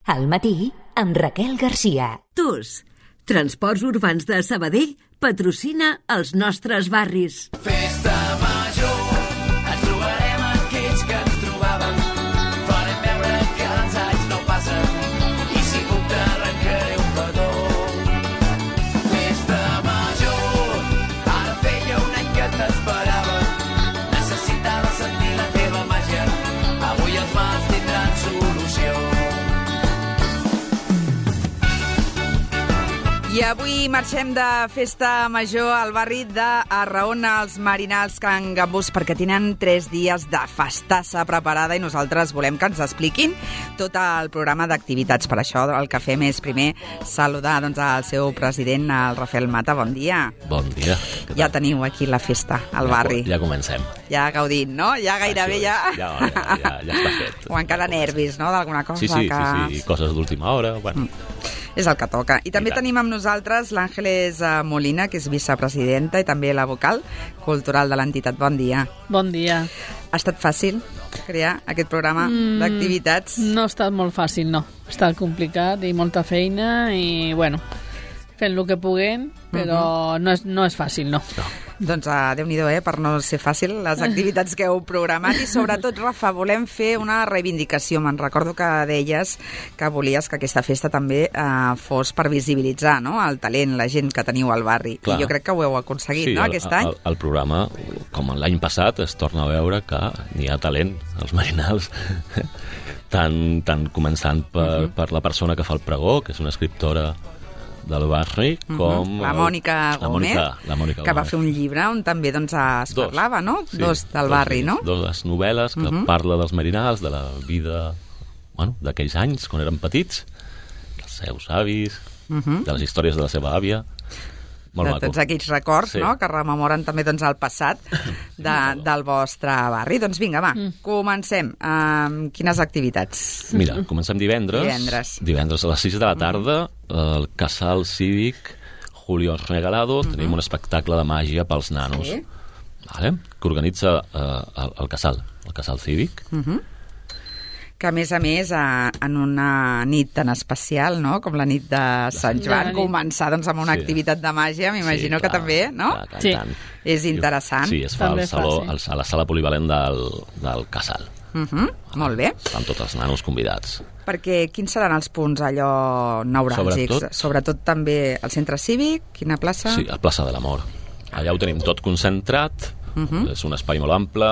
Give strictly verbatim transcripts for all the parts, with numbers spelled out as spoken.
Al matí, amb Raquel Garcia. T U S, Transports Urbans de Sabadell, patrocina els nostres barris. Festa major, ens trobarem aquells que ens trobàvem. Farem veure que els anys no passen i si puc t'arrencaré un petó. Festa major, ara feia un any que t'esperava. Necessitava sentir la teva màgia, avui els mals tindran solució. I avui marxem de festa major al barri d'Arraona, els Marinals Can Gambús, perquè tenen tres dies de festassa preparada i nosaltres volem que ens expliquin tot el programa d'activitats. Per això el que fem és primer saludar doncs, al seu president, el Rafael Mata. Bon dia. Bon dia. Ja teniu aquí la festa al ja, barri. Ja comencem. Ja gaudint, no? Ja gairebé ja... Ja, ja, ja, ja està fet. O encara nervis, no?, d'alguna cosa sí, sí, que... Sí, sí, coses d'última hora, bueno... Mm. És el que toca. I també I tenim amb nosaltres l'Àngeles Molina, que és vicepresidenta i també la vocal cultural de l'entitat. Bon dia. Bon dia. Ha estat fàcil crear aquest programa mm, d'activitats? No ha estat molt fàcil, no. Ha estat complicat i molta feina i, bueno, fent el que puguem, però uh-huh. no, és, no és fàcil, no. no. Doncs uh, Déu-n'hi-do, eh, per no ser fàcil les activitats que heu programat. I sobretot, Rafa, volem fer una reivindicació. Me'n recordo que deies que volies que aquesta festa també uh, fos per visibilitzar, no?, el talent, la gent que teniu al barri. Clar. I jo crec que ho heu aconseguit, sí, no?, el, aquest any. El, el programa, com l'any passat, es torna a veure que n'hi ha talent als Marinals, tant, tant començant per, uh-huh. per la persona que fa el pregó, que és una escriptora del barri, com... Uh-huh. La Mònica Gómez, la Mònica, la Mònica que va fer un llibre on també doncs, es dos. parlava, no? Sí, dos del dos, barri, no? Dos novel·les que uh-huh. parla dels Marinals, de la vida, bueno, d'aquells anys, quan eren petits, dels seus avis, uh-huh. de les històries de la seva àvia. Molt de maco. Tots aquells records, sí. no?, que rememoren també doncs, el passat de, del vostre barri. Doncs vinga, va, mm. comencem. Um, quines activitats? Mira, comencem divendres. Divendres. Divendres a les sis de la tarda, al Casal Cívic Julio Regalado, mm-hmm. tenim un espectacle de màgia pels nanos. Sí. Vale? Que organitza uh, el, el Casal, el Casal Cívic. Mm-hmm. Que, a més a més, a, en una nit tan especial, no?, com la nit de Sant Joan, començar doncs, amb una sí. activitat de màgia, m'imagino sí, que també, no? Clar, tant, sí. tant. És interessant. Sí, es fa al saló, fa, sí. a la sala polivalent del, del Casal. Uh-huh. Molt bé. Amb tots els nanos convidats. Perquè quins seran els punts allò neuràlgics? Sobretot, Sobretot també el centre cívic, quina plaça? Sí, a Plaça de l'Amor. Allà ho tenim tot concentrat, uh-huh. és un espai molt ample,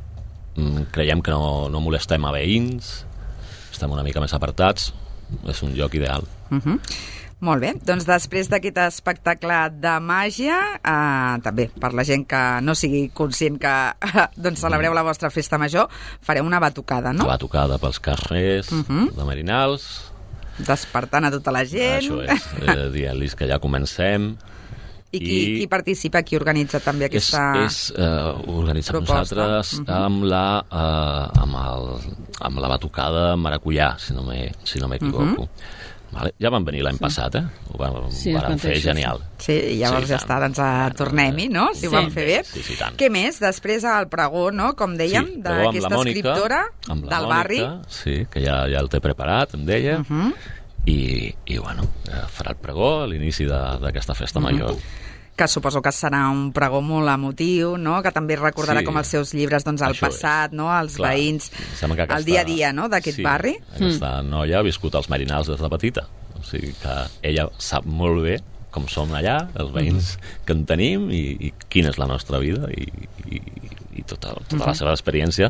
creiem que no, no molestem a veïns, estem una mica més apartats, és un lloc ideal. Uh-huh. Molt bé, doncs després d'aquest espectacle de màgia, eh, també per la gent que no sigui conscient que eh, doncs celebreu la vostra festa major, fareu una batucada, no? Una batucada pels carrers uh-huh. de Marinals. Despertant a tota la gent. Això és, eh, dient-los que ja comencem. I qui, I qui participa, qui organitza també aquesta és, és uh, organitzar nosaltres uh-huh. amb, la, uh, amb, el, amb la batucada maracuyà, si no m'he si no m'equivoco. Uh-huh. Vale. Ja van venir l'any passat, eh? Ho van, sí, van fer genial. Sí, i llavors sí, ja està, doncs a tornem-hi, no? Si sí. ho van fer bé. Sí, sí, tant. Què més? Després el pregó, no? Com dèiem, sí, d'aquesta escriptora amb la del Mònica, barri. Sí, que ja, ja el té preparat, em deia. Uh-huh. I, i bueno, farà el pregó a l'inici d'aquesta festa uh-huh. major. Que suposo que serà un pregó molt emotiu, no?, que també recordarà sí. com els seus llibres, doncs, el passat, és. no?, els Clar. veïns, aquesta, el dia a dia, no?, d'aquest sí, barri. Aquesta mm. noia ha viscut als Marinals des de petita, o sigui que ella sap molt bé com som allà, els veïns mm. que en tenim i, i quina és la nostra vida i, i, i tota, tota mm-hmm. la seva experiència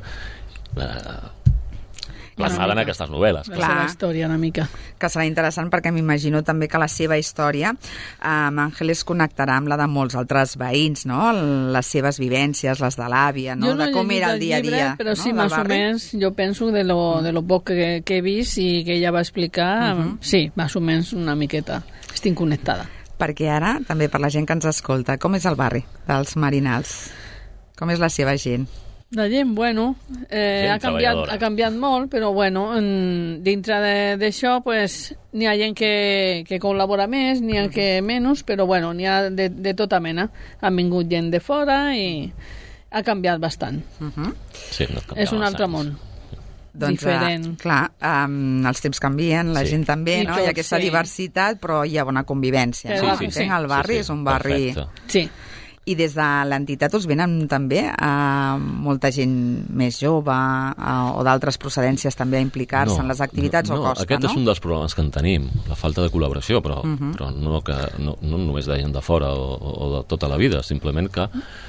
eh, plasmada en aquestes novel·les. La seva història una mica. Que serà interessant perquè m'imagino també que la seva història amb eh, Àngeles connectarà amb la de molts altres veïns, no? Les seves vivències, les de l'àvia, no? no de com era el dia a llibre, dia. Però no? sí, més o menys, jo penso de lo, de lo poc que, que he vist i que ella va explicar, uh-huh. sí, més o menys una miqueta. Estic connectada. Perquè ara, també per la gent que ens escolta, com és el barri dels Marinals? Com és la seva gent? La gent, bueno, eh, ha, canviat, ha canviat molt, però bueno, en, dintre d'això pues, n'hi ha gent que, que col·labora més, n'hi ha que menys, però bueno, n'hi ha de, de tota mena. Han vingut gent de fora i ha canviat bastant. Uh-huh. Sí, no és un altre món. doncs, diferent. Uh, clar, um, els temps canvien, la Sí. gent també, I no? tot, Hi ha aquesta sí. diversitat, però hi ha bona convivència. Sí, no? sí, sí. El barri Sí, sí, és un barri... perfecte. Sí. I des de l'entitat us venen també a molta gent més jove a, o d'altres procedències també a implicar-se en les activitats no, o costa, aquest no? és un dels problemes que en tenim, la falta de col·laboració, però, uh Mhm. -huh. però no, que, no, no només de gent de fora o, o de tota la vida, simplement que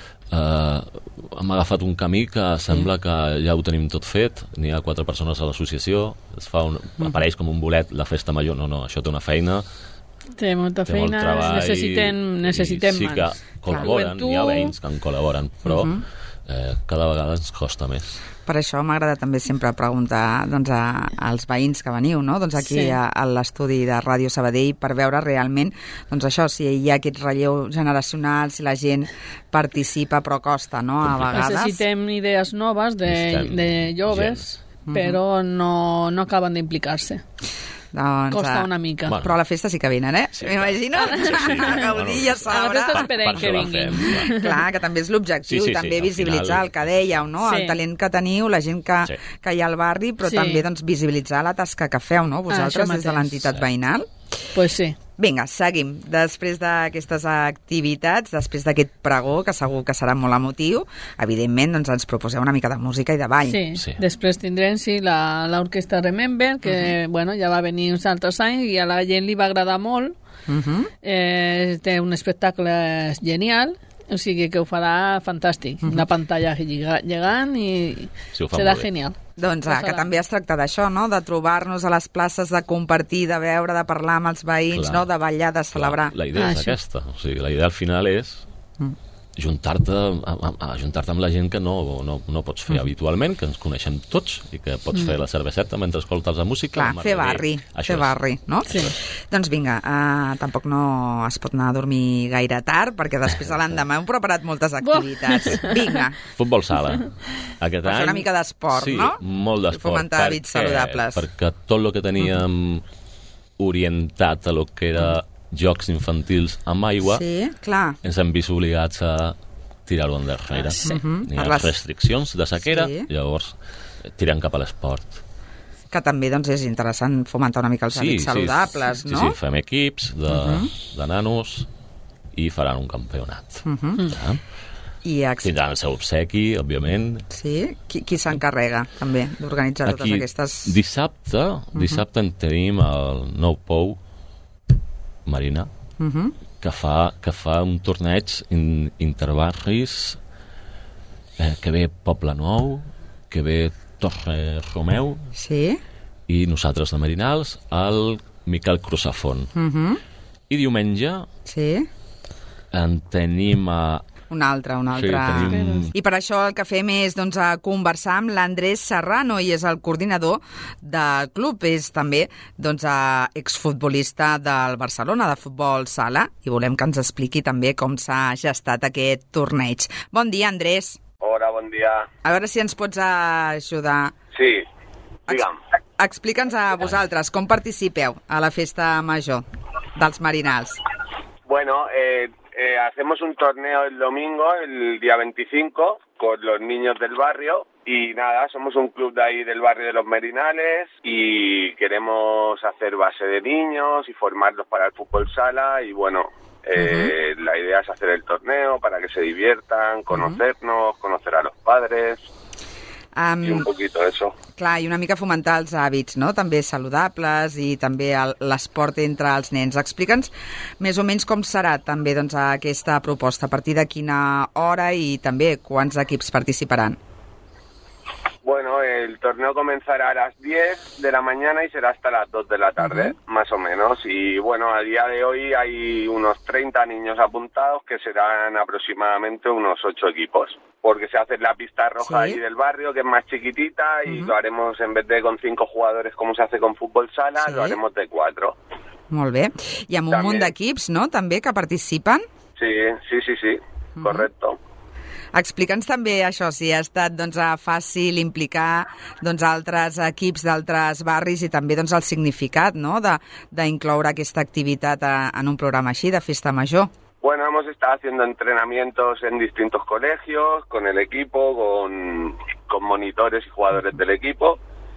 eh, hem agafat un camí que sembla que ja ho tenim tot fet, n'hi ha quatre persones a l'associació, es fa un, apareix com un bolet la festa major, no, no, això té una feina, Té molta té molt feina, treball, necessitem, necessitem i sí que mans. col·laboren, Joventut. hi ha veïns que en col·laboren, però Mhm. eh, cada vegada ens costa més. Per això m'agrada també sempre preguntar doncs, a, als veïns que veniu, no? Doncs aquí Sí. a, a l'estudi de Ràdio Sabadell per veure realment doncs això, si hi ha aquest relleu generacional, si la gent participa però costa, no? A vegades. Necessitem idees noves de, Necessitem de joves, gent. però no, no acaben d'implicar-se. Doncs, Costa eh, una mica. Bueno. Però a la festa sí que venen, eh? Sí, M'imagino. Sí, sí. A gaudir i a A la celebrar. festa esperem Per que això la vinguin. fem, clar. Clar, que també és l'objectiu, Sí, sí, sí, també al visibilitzar final- el que dèieu, no? Sí. El talent que teniu, la gent que, Sí. que hi ha al barri, però Sí. també doncs, visibilitzar la tasca que feu, no? Vosaltres, això des de mateix. l'entitat Sí. veïnal. Pues sí. Vinga, seguim. Després d'aquestes activitats, després d'aquest pregó, que segur que serà molt emotiu, evidentment doncs, ens proposeu una mica de música i de ball. Sí. Sí. Després tindrem sí, la- l'orquestra Remember, que uh -huh. bueno, ja va venir uns altres anys i a la gent li va agradar molt. Uh -huh. Eh, té un espectacle genial, o sigui que ho farà fantàstic. Uh -huh. Una pantalla lliga- gegant i Sí, ho fa serà molt bé. genial. Doncs Ho ah, que farà. també es tracta d'això, no? De trobar-nos a les places, de compartir, de veure, de parlar amb els veïns, Clar. no? De ballar, de celebrar. La, la idea Ah, és això. aquesta. O sigui, la idea al final és juntar-te a, a, a juntar-te amb la gent que no, no, no pots fer habitualment, que ens coneixem tots i que pots fer la cerveseta mentre escoltes la música. Clar, el fer mercader. barri, Això fer és. barri, no? Sí. Doncs vinga, uh, tampoc no es pot anar a dormir gaire tard, perquè després a l'endemà heu preparat moltes activitats. Vinga, Futbol sala. Aquest Per fer any, una mica d'esport, sí, no? molt I d'esport. fomentar hàbits saludables. Perquè tot el que teníem orientat a lo que era jocs infantils amb aigua, sí, clar. ens hem vist obligats a tirar-ho endarrere. Ah, sí. Hi Per ha les- restriccions de sequera, Sí. llavors eh, tirem cap a l'esport. Que també doncs, és interessant fomentar una mica els hàbits saludables, sí, no? Sí, sí, fem equips de, uh -huh. de nanos i faran un campionat. Uh -huh. ja. I ex... Tindran el seu obsequi, òbviament. Sí? Qui, qui s'encarrega, també, d'organitzar totes aquestes... dissabte, dissabte en tenim el Nou Pou Marina, Uh -huh. que fa, que fa un torneig in, interbarris, eh, que ve Poble Nou, que ve Torre Romeu, Sí? i nosaltres de Marinals, el Miquel Crusafont. Uh -huh. I diumenge Sí? en tenim a... Un altre, un altre... Sí, tenim... I per això el que fem és doncs, a conversar amb l'Andrés Serrano, i és el coordinador del club. És també doncs, a exfutbolista del Barcelona, de futbol sala, i volem que ens expliqui també com s'ha gestat aquest torneig. Bon dia, Andrés. Hola, bon dia. A veure si ens pots ajudar. Sí, digue'm. Explica'ns a vosaltres com participeu a la festa major dels Marinals. Bueno, eh, eh, hacemos un torneo el domingo, el día veinticinco, con los niños del barrio. Y nada, somos un club de ahí del barrio de los Merinales y queremos hacer base de niños y formarlos para el fútbol sala. Y bueno, eh, uh-huh. la idea es hacer el torneo para que se diviertan, conocernos, uh-huh. conocer a los padres. Um, I un poquito eso. Clar, i una mica fomentar els hàbits, no? També saludables i també l'esport entre els nens. Explica'ns més o menys com serà també doncs, aquesta proposta, a partir de quina hora i també quants equips participaran. Bueno, el torneo comenzará a las diez de la mañana y será hasta las dos de la tarde, uh-huh. más o menos. Y bueno, a día de hoy hay unos treinta niños apuntados, que serán aproximadamente unos ocho equipos. Porque se hace en la pista roja ¿Sí? ahí del barrio, que es más chiquitita, y uh-huh. lo haremos, en vez de con cinco jugadores como se hace con fútbol sala, ¿Sí? lo haremos de cuatro. Molt bé. I amb un També. munt d'equips, no?, també, que participen? Sí, sí, sí, sí, uh-huh. correcto. Explica'ns també això, si ha estat doncs, fàcil implicar doncs, altres equips d'altres barris i també doncs, el significat, no?, d'incloure aquesta activitat a, en un programa així, de festa major. Bueno, hemos estado haciendo entrenamientos en distintos colegios, con el equipo, con, con monitores y jugadores del equipo.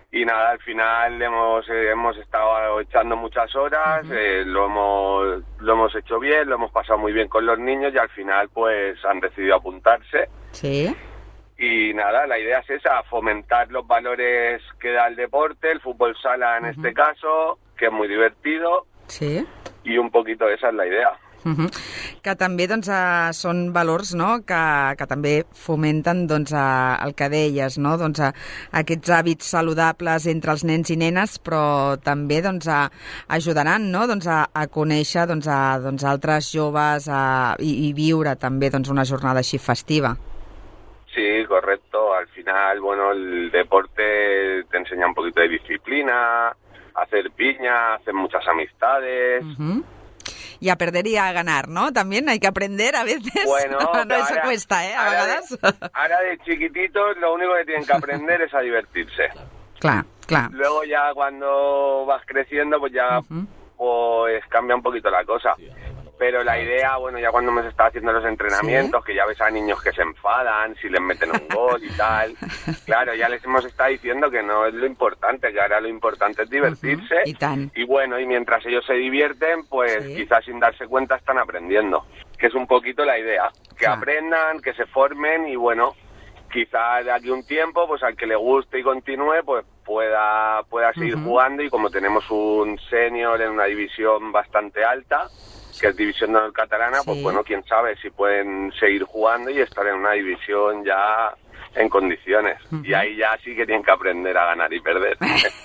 Y nada, al final hemos eh, hemos estado echando muchas horas, uh-huh. eh, lo hemos lo hemos hecho bien, lo hemos pasado muy bien con los niños y al final pues han decidido apuntarse. Sí. Y nada, la idea es esa, fomentar los valores que da el deporte, el fútbol sala en uh-huh. este caso, que es muy divertido. Sí. Y un poquito esa es la idea. Uh-huh. Que també doncs, uh, són valors, no?, que, que també fomenten doncs, uh, el que deies, no?, doncs, uh, aquests hàbits saludables entre els nens i nenes, però també doncs, uh, ajudaran, no?, doncs, a, a conèixer doncs, a, doncs, altres joves uh, i, i viure també doncs, una jornada així festiva. Sí, correcto. Al final, bueno, el deporte te enseña un poquito de disciplina, hacer piña, hacer muchas amistades... Uh-huh. Y a perder y a ganar, ¿no? También hay que aprender a veces. Bueno, no, no eso ahora, cuesta, ¿eh? A ahora vegades. De, ahora de chiquititos lo único que tienen que aprender es a divertirse. Claro, claro. Luego ya cuando vas creciendo, pues ya uh-huh. pues cambia un poquito la cosa. Pero la idea, bueno, ya cuando hemos estado haciendo los entrenamientos, ¿sí? Que ya ves a niños que se enfadan si les meten un gol y tal, claro, ya les hemos estado diciendo que no es lo importante, que ahora lo importante es divertirse. Uh-huh. Y, tan. y bueno, y mientras ellos se divierten, pues ¿sí? Quizás sin darse cuenta están aprendiendo, que es un poquito la idea, que ah. aprendan, que se formen y bueno, quizás de aquí un tiempo, pues al que le guste y continúe, pues pueda, pueda seguir uh-huh. jugando y como tenemos un senior en una división bastante alta, que es división no catalana, sí. Pues bueno, quién sabe si pueden seguir jugando y estar en una división ya en condiciones. Uh-huh. I ahí ja sí que tienen que aprender a ganar i perder.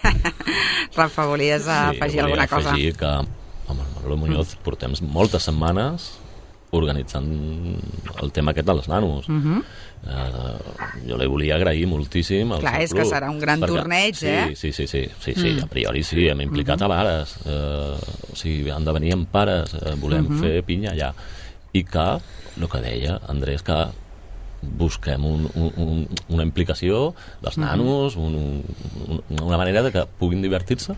Rafa, volies afegir sí, alguna cosa? Sí, afegir que amb el Manolo Muñoz mm. portem moltes setmanes organitzant el tema aquest dels nanos. Uh-huh. Uh, jo li volia agrair moltíssim al Clar, seu és club, que serà un gran perquè, torneig, sí, eh? Sí, sí, sí, sí, sí, mm. a priori sí, hem implicat uh-huh. a pares, uh, o sigui, han de venir amb pares, uh, volem uh-huh. fer pinya allà. I que, el que deia Andrés, que busquem un, un, un, una implicació dels nanos, un, un, una manera de que puguin divertir-se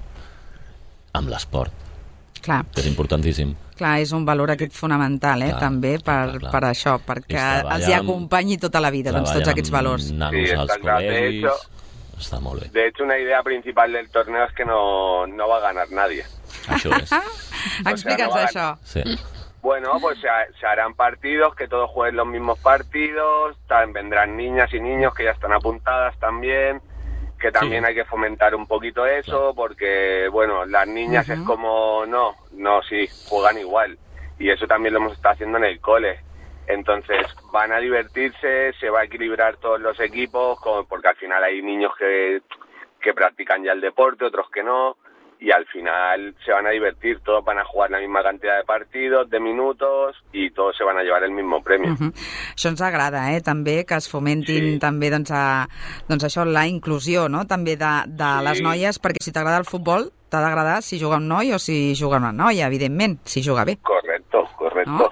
amb l'esport. Clar. Que és importantíssim. Clar, és un valor aquest fonamental, eh, clar, també, per, clar, clar. per això, perquè els hi acompanyi tota la vida, doncs, tots aquests valors. Nanos sí, als col·legis, hecho, està molt bé. De hecho, una idea principal del torneo es que no, no va a ganar nadie. Això és. Explica'ns o sea, no això. Sí. Bueno, pues se, se harán partidos, que todos jueguen los mismos partidos, también vendrán niñas y niños que ya están apuntadas también, que también sí. Hay que fomentar un poquito eso, claro. Porque, bueno, las niñas uh-huh. es como, no, no, sí, juegan igual. Y eso también lo hemos estado haciendo en el cole. Entonces, van a divertirse, se va a equilibrar todos los equipos, como, porque al final hay niños que, que practican ya el deporte, otros que no, y al final se van a divertir, todos van a jugar la misma cantidad de partidos, de minutos, y todos se van a llevar el mismo premio. Uh-huh. Això ens agrada, eh, també, que es fomentin sí. també, doncs, a, doncs això, la inclusió, no?, també de, de sí. les noies, perquè si t'agrada el futbol, t'ha d'agradar si juga un noi o si juga una noia, evidentment, si juga bé. Correcto, correcto. ¿No?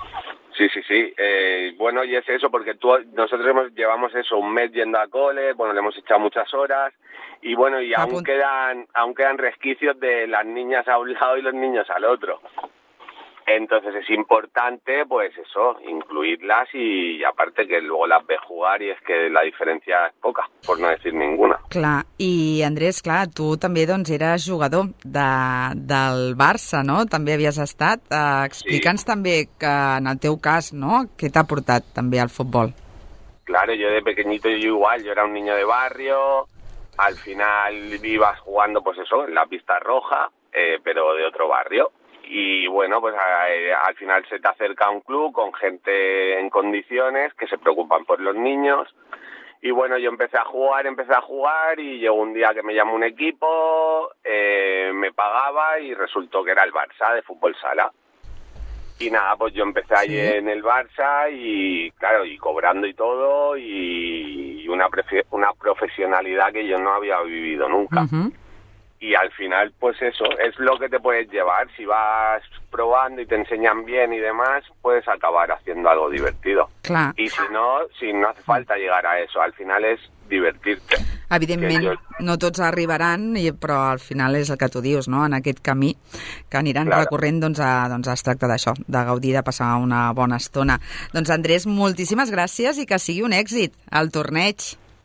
Sí, sí, sí. Eh, bueno, y es eso, porque tú, nosotros hemos, llevamos eso, un mes yendo a cole, bueno, le hemos echado muchas horas, y bueno, y aún Apunt- quedan, aún quedan resquicios de las niñas a un lado y los niños al otro. Entonces es importante, pues eso, incluirlas y, y aparte que luego las ves jugar y es que la diferencia es poca, por no decir ninguna. Clar, i Andrés, clar, tu també doncs eres jugador de, del Barça, no? També havies estat. Uh, explica'ns sí. també que en el teu cas, no?, què t'ha portat també al futbol. Claro, yo de pequeñito yo igual, yo era un niño de barrio, al final ibas jugando pues eso, en la pista roja, eh, pero de otro barrio. Y bueno, pues a, al final se te acerca un club con gente en condiciones que se preocupan por los niños. Y bueno, yo empecé a jugar, empecé a jugar y llegó un día que me llamó un equipo, eh, me pagaba y resultó que era el Barça de fútbol sala. Y nada, pues yo empecé allí ¿Sí? en el Barça y claro, y cobrando y todo y una, prefe- una profesionalidad que yo no había vivido nunca. Uh-huh. Y al final, pues eso, es lo que te puedes llevar. Si vas probando y te enseñan bien y demás, puedes acabar haciendo algo divertido. Clar. Y si no, si no hace falta llegar a eso, al final es divertir-te. Evidentment, jo... no tots arribaran, però al final és el que tu dius, no?, en aquest camí que aniran claro. recorrent, doncs, a, doncs es tracta d'això, de gaudir, de passar una bona estona. Doncs Andrés, moltíssimes gràcies i que sigui un èxit el torneig.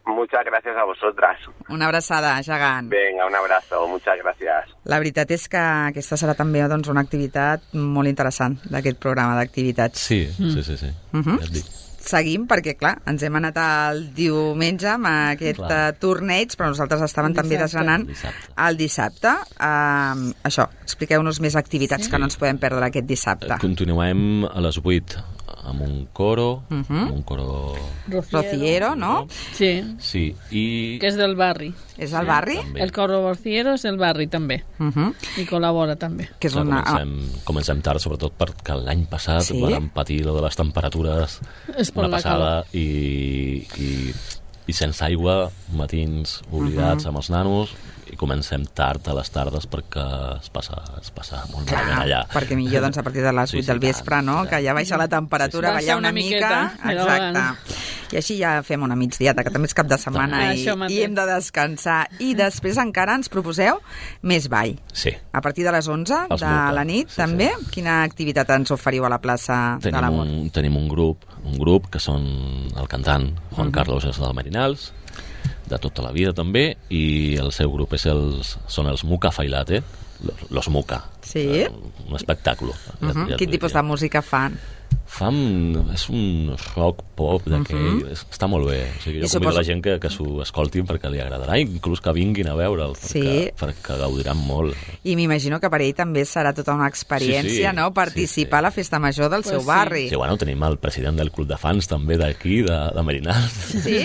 Muchas gracias a vosotras. Una abraçada, gegant. Venga, un abrazo, muchas gracias. La veritat és que aquesta serà també doncs, una activitat molt interessant d'aquest programa d'activitats. Sí, sí, sí. sí. Uh -huh. Ja et dic. Seguim, perquè, clar, ens hem anat el diumenge amb aquest uh, torneig, però nosaltres estàvem també desgranant Dissabte. el dissabte. Uh, això, expliqueu-nos més activitats sí. que no ens podem perdre aquest dissabte. Continuem a les vuit amb un coro, Uh -huh. amb un coro... Rociero, no? Sí, Sí, i... que és del barri. És del barri? També. El coro Rociero és del barri, també. Uh -huh. I col·labora, també. Que és Clar, una... comencem, comencem tard, sobretot perquè l'any passat Sí? vam patir lo de les temperatures És per una la passada i, i, i sense aigua, matins oblidats Uh-huh. amb els nanos, i comencem tard a les tardes perquè es passa, es passa molt malament allà. perquè millor doncs, a partir de les Sí, vuit sí, del vespre, tant, no? tant. Que ja baixa la temperatura, Sí, sí. ballar Baixa una, una mica. miqueta, però Exacte. bueno. I així ja fem una migdiata, que també és cap de setmana Ah, i, això mateix. i hem de descansar. I després encara ens proposeu més ball. Sí. A partir de les onze Els de Muca, la nit, sí, també? sí. Quina activitat ens oferiu a la plaça de Tenim l'Amor? un, tenim un grup, un grup que són el cantant Juan Uh-huh. Carlos és del Merinals, de tota la vida també, i el seu grup és els, són els Muca Failate, los Muca. Sí? Eh, un espectacle. Uh -huh. Ja- ja Quin t'ho tipus diria. de música fan? Fan... és un rock pop d'aquell... Uh -huh. Està molt bé. O sigui, I jo suposo- convido la gent que, que s'ho escoltin perquè li agradarà, inclús que vinguin a veure'l, perquè, Sí. perquè gaudiran molt. I m'imagino que per ell també serà tota una experiència, Sí, sí. no?, participar Sí, sí. a la festa major del Pues seu sí. barri. Sí, bueno, tenim el president del club de fans també d'aquí, de, de Merinals. Sí?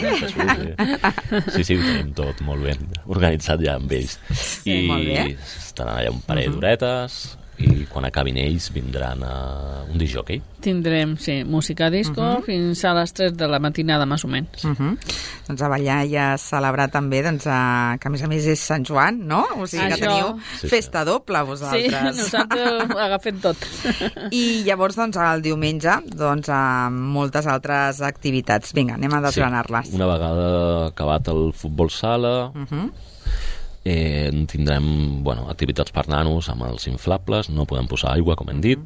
Sí, sí, ho tenim tot molt ben organitzat ja amb ells. Sí, molt bé. estaran allà un parell Uh-huh. d'horetes i quan acabin ells vindran a un disc-jockey. Tindrem, sí, música disco Uh-huh. fins a les tres de la matinada, més o menys. Uh -huh. Doncs a ballar i a celebrar també, doncs, a, que a més a més és Sant Joan, no? O sigui que Això. teniu Sí, festa sí. doble, Sí, vosaltres. nosaltres agafem tot. I llavors, doncs, el diumenge, doncs, amb moltes altres activitats. Vinga, anem a desgranar-les. Sí, una vegada acabat el futbol sala, Uh -huh. eh, tindrem bueno, activitats per nanos amb els inflables, no podem posar aigua, com hem dit,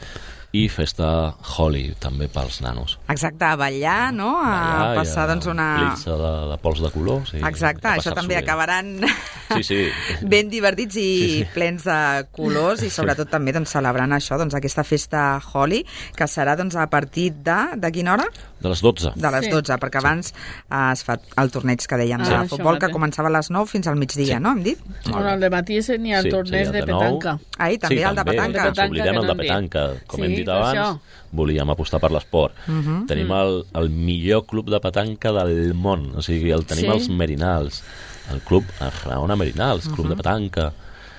i festa Holi, també pels nanos. Exacte, a ballar, no? A Allà passar, hi ha doncs, una... blitza de, de pols de colors. I Exacte, a això passar-s'ho també bé. acabaran Sí, sí. ben divertits i Sí, sí. plens de colors i sobretot també doncs, celebrant això, doncs, aquesta festa Holi, que serà doncs, a partir de... de quina hora? De les dotze. De les Sí. dotze, perquè abans eh, es fa el torneig que dèiem Ah, de això futbol, que mateix. començava a les nou fins al migdia, Sí. no? Hem dit? Bueno, al dematí n'hi ha el Sí, torneig sí, de el de nou. petanca. Ahir també sí, el de també. petanca. El de petanca, Oblidem que el no de hem dit. petanca. Com Sí, hem dit per abans, això. volíem apostar per l'esport. Uh -huh. Tenim el, el millor club de petanca del món. O sigui, el tenim Sí. als Merinals. El club Raona Merinals, club de petanca.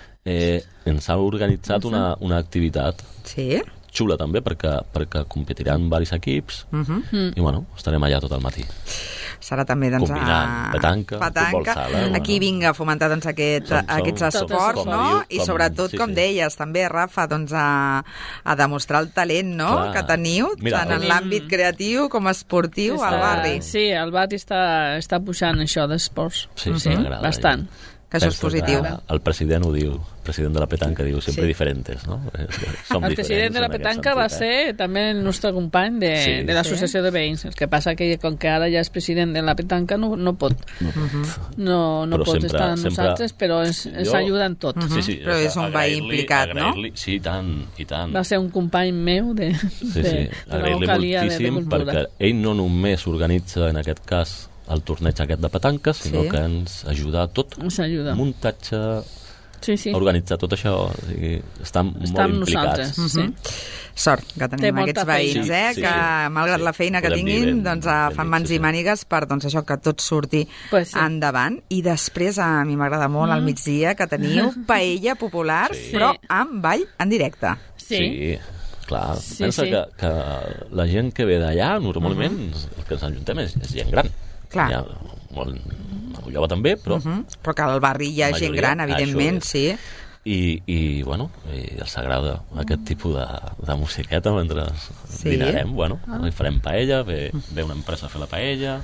Eh, ens ha organitzat una, una activitat Sí? xula també, perquè, perquè competiran diversos equips Uh -huh. Mm. i bueno, estarem allà tot el matí. Serà també doncs, Combinant a... petanca, futbol sala, Aquí bueno. vinga a fomentar doncs, aquest, Som- som aquests totes esports, com no? diu, I com- sobretot, sí, com sí. deies, també, Rafa, doncs, a, a demostrar el talent, no?, Clar. que teniu, Mira, tant en el- l'àmbit creatiu com esportiu al Està- barri. Sí, el barri està, està pujant això d'esports. Sí, sí, m'agrada. Bastant. Que això és Penso positiu. que El president ho diu, el president de la petanca diu sempre Sí. diferents, no? Som El diferents president de la en aquest petanca va sentit, eh? ser també el nostre company de, Sí. de l'associació de veïns. El que passa que com que ara ja és president de la petanca no, no pot, No, no, no Però pot sempre- estar amb sempre- nosaltres, però ens, ens Jo- ajuda en tot. Mhm. Sí, sí, Però és un veí agrair-li- implicat, no? agrair-li- Sí, i tant, i tant. Va ser un company meu de, Sí, de, sí, de la agrair-li vocalia de, de moltíssim cultura. perquè ell no només organitza, en aquest cas, el torneig aquest de petanca, sinó Sí. que ens ajuda a tot. Ens ajuda. Muntatge, Sí, sí. organitzar tot això, o sigui, estan Està amb molt implicats. nosaltres. Mhm. Sort que Té tenim molta aquests veïns, feina. eh? Sí, que sí, malgrat sí. la feina que Podem dir tinguin, ben- doncs eh, ben fan dit, mans sí, i sí. mànigues per doncs, això que tot surti Pues sí. endavant. I després, a mi m'agrada molt, al migdia, que teniu paella popular, Sí. però amb ball en directe. Sí. Sí, clar. Sí, Pensa sí. Que, que la gent que ve d'allà, normalment, uh -huh. el que ens ajuntem és, és gent gran. Clar. Hi ha molt, molt jove també, però... Uh -huh. Però que al barri hi ha gent majoria, gran, evidentment, això és. sí. I, i bueno, i els agrada aquest tipus de, de musiqueta mentre Sí. dinarem, bueno, ah. hi farem paella, ve, ve una empresa a fer la paella,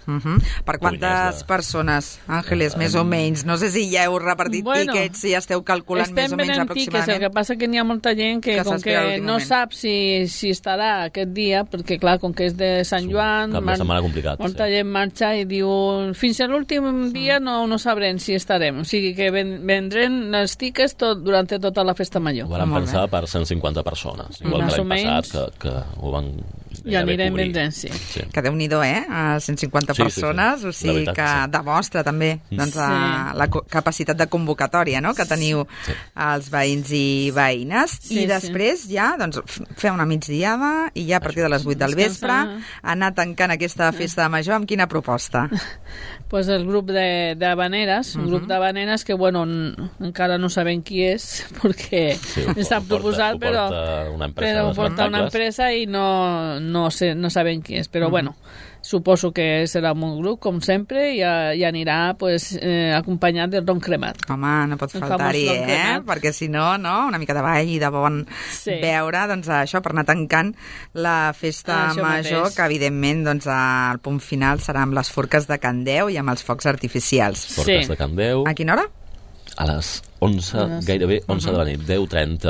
Uh-huh. Per quantes de... persones, Àngeles, més o menys? No sé si ja heu repartit Bueno, tíquets, si ja esteu calculant més o menys Estem aproximadament. venent tiquets, el que passa que n'hi ha molta gent que, Que com s'espera que l'últim no moment. sap si, si estarà aquest dia, perquè clar, com que és de Sant És un Joan, cap de setmana complicat, molta sí. gent marxa i diu fins a l'últim dia no, no sabrem si estarem. O sigui que ven, vendrem els tiquets tot, durant tota la festa major. Ho vam Molt pensar per cent cinquanta persones, igual Més que o l'any menys. passat, que, que ho van Ja gairebé anirem cobrir. vendent, sí. Sí. Que Déu-n'hi-do, eh? A cent cinquanta Sí, sí, sí. persones, o La sigui veritat que que sí. demostra també doncs, Sí. a, la co- capacitat de convocatòria, no?, que teniu Sí. els veïns i veïnes. Sí, I després ja, doncs, f- fer una migdiada i ja a partir de les vuit del vespre Descansar. anar tancant aquesta festa major amb quina proposta? Pues el grup de, de habaneres, un grup d'habaneres que, bueno, n- encara no sabem qui és, perquè Sí, ho ens han porta- proposat, ho però, porta una empresa però ho porta una d'espectacles. empresa i no, no, sé, no sabem qui és. Però, bueno, suposo que serà un grup, com sempre, i, a- i anirà pues, eh, acompanyat del Ron Cremat. Home, no pot El faltar-hi, famós Ron eh? Cremat. Perquè si no, no, una mica de ball i de bon Sí. veure, doncs això, per anar tancant la festa Això major, mateix. que evidentment doncs, el punt final serà amb les forques de Can Deu i amb els focs artificials. Forques Sí. de Can Deu, A quina hora? a les onze, A les- gairebé onze de la nit, deu trenta.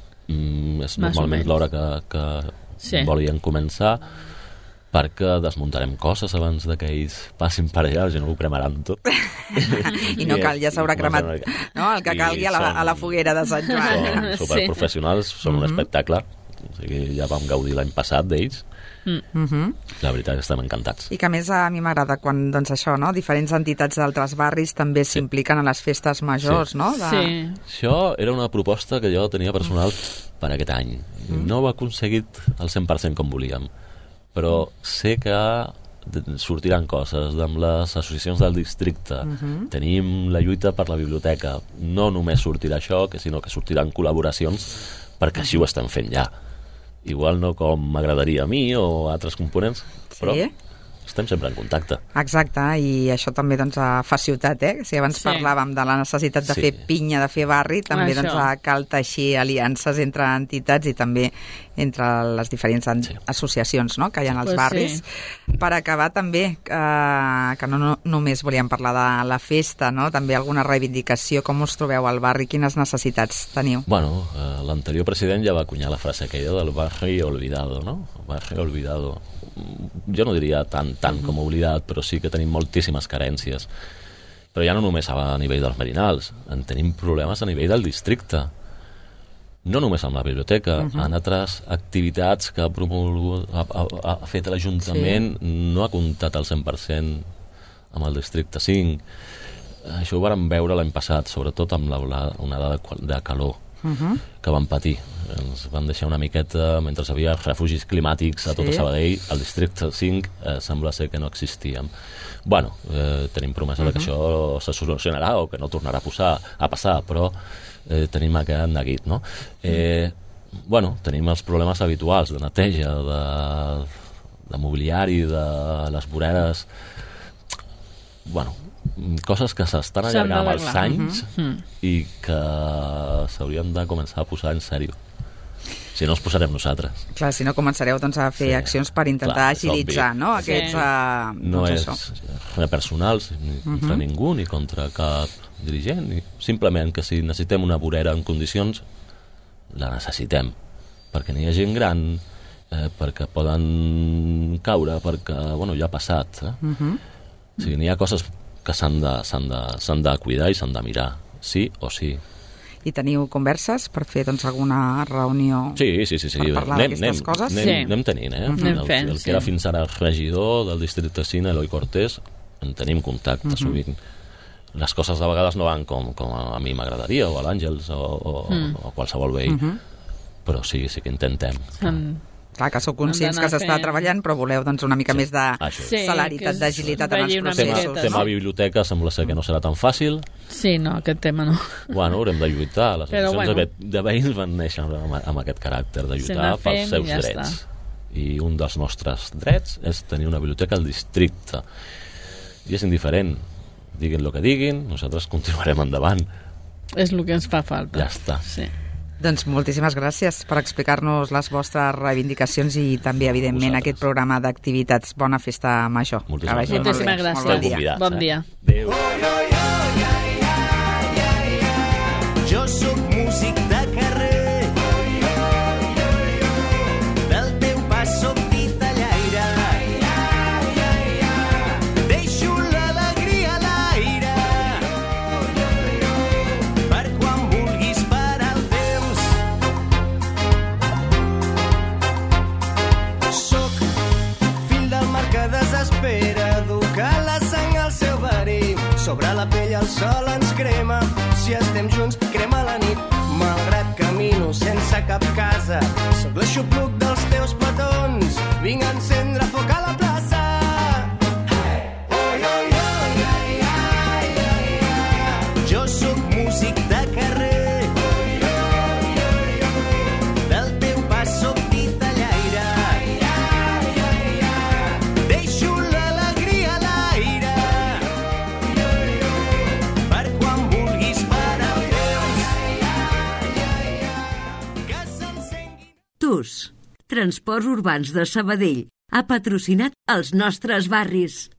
Mm, és Més o normalment menys. l'hora que, que Sí. volien començar, perquè desmuntarem coses abans de que ells passin per allà, la gent ho cremaran tot. I no cal, ja s'haurà I cremat, començarem a- no?, el que I calgui a la, són- a la foguera de Sant Joan. Són superprofessionals, són un espectacle. O sigui, ja vam gaudir l'any passat d'ells. Mhm. La veritat que estem encantats. I que a més a mi m'agrada quan, doncs això, no?, diferents entitats d'altres barris també s'impliquen a les festes majors, Sí. no? De... Sí. Això era una proposta que jo tenia personal per aquest any. No ho he aconseguit al cent per cent com volíem, però sé que sortiran coses amb les associacions del districte. Tenim la lluita per la biblioteca. No només sortirà això, que sinó que sortiran col·laboracions, perquè així ho estem fent ja. Igual no com m'agradaria a mi o a altres components, però Sí. estem sempre en contacte. Exacte, i això també doncs, fa ciutat, eh? Si abans Sí. parlàvem de la necessitat de Sí. fer pinya, de fer barri, també Això. doncs, cal teixir aliances entre entitats i també entre les diferents en- Sí. associacions, no?, que hi ha als Pues barris. Per acabar també, eh, que no, no només volíem parlar de la festa, no?, també alguna reivindicació, com us trobeu al barri, quines necessitats teniu? Bueno, eh, l'anterior president ja va acunyar la frase aquella del barri olvidado, no? Barri olvidado. Jo no diria tant, tant com oblidat, però sí que tenim moltíssimes carències. Però ja no només a nivell dels Merinals, en tenim problemes a nivell del districte. No només amb la biblioteca, uh -huh. en altres activitats que ha promulgut, ha, ha, ha fet l'Ajuntament, sí. no ha comptat al cent per cent amb el districte cinc. Això ho vàrem veure l'any passat, sobretot amb la onada de, de calor Uh -huh. que van patir. Ens van deixar una miqueta, mentre hi havia refugis climàtics a tot Sí. Sabadell, al districte cinc eh, sembla ser que no existien. Bueno, eh, tenim promesa uh -huh. de que això se solucionarà o que no tornarà a, posar, a passar, però eh, tenim aquest neguit, no? Eh, bueno, tenim els problemes habituals de neteja, de, de mobiliari, de les voreres... Bueno, coses que s'estan S'han allargant amb els d'arreglar. anys Mhm. i que s'haurien de començar a posar en sèrio. Si no, els posarem nosaltres. Clar, si no començareu doncs, a fer Sí. accions per intentar Clar, és agilitzar, obvi. no?, Sí. aquests... Uh, No doncs és això. res personal ni contra ningú ni contra cap dirigent. Ni... Simplement que si necessitem una vorera en condicions, la necessitem. Perquè n'hi ha gent gran, eh, perquè poden caure, perquè, bueno, ja ha passat. Eh? Uh -huh. O sigui, n'hi ha coses que s'han de, s'han de, s'han de cuidar i s'han de mirar, sí o sí. I teniu converses per fer doncs, alguna reunió Sí, sí, sí. sí. per parlar Anem, d'aquestes anem, coses? anem, Sí. anem tenint, eh? Anem el, fent, el que sí. era fins ara el regidor del districte cinc, Eloi Cortés, en tenim contacte sovint. Les coses de vegades no van com, com a mi m'agradaria, o a l'Àngels, o, o, Mm. o qualsevol veí, però sí, sí que intentem. En... Clar, que sou conscients Han que d'anar s'està fent- treballant, però voleu doncs, una mica Sí, més de això és. Sí, celeritat, que d'agilitat en es els vegi una Tema, processos. miqueta, tema no? biblioteca sembla ser que no serà tan fàcil. Sí, no, aquest tema no. Bueno, haurem de lluitar. Les Però associacions bueno. de, ve- de veïns van néixer amb, amb aquest caràcter de Se lluitar n'ha pels fent seus i ja drets. I un dels nostres drets és tenir una biblioteca al districte. I és indiferent. Diguin el que diguin, nosaltres continuarem endavant. És el que ens fa falta. Ja està. Sí. Doncs moltíssimes gràcies per explicar-nos les vostres reivindicacions i també, evidentment, Vosaltres. aquest programa d'activitats. Bona festa major. Moltíssimes Que vagi molt bé. Moltíssimes gràcies. Molt bon dia. Convidats, Bon eh? dia. Adéu. Jo sóc músic de carrer, del teu pas sóc titellaire, deixo l'alegria a l'aire, per quan vulguis parar el temps. Sóc fill del mar que desespera, educar la sang al seu verí, sobre la pell el sol ens crema, si estem junts crema la nit, malgrat camino sense cap casa, sóc l'aixopluc dels teus petons, vinc a encendre foc a la plaça. Oi, oi, oi, ai, ai, ai, ai. Jo sóc músic de carrer, del teu pas sóc titellaire, deixo l'alegria a l'aire, per quan vulguis parar el temps, que s'encengui. T U S, Transports Urbans de Sabadell, ha patrocinat els nostres barris.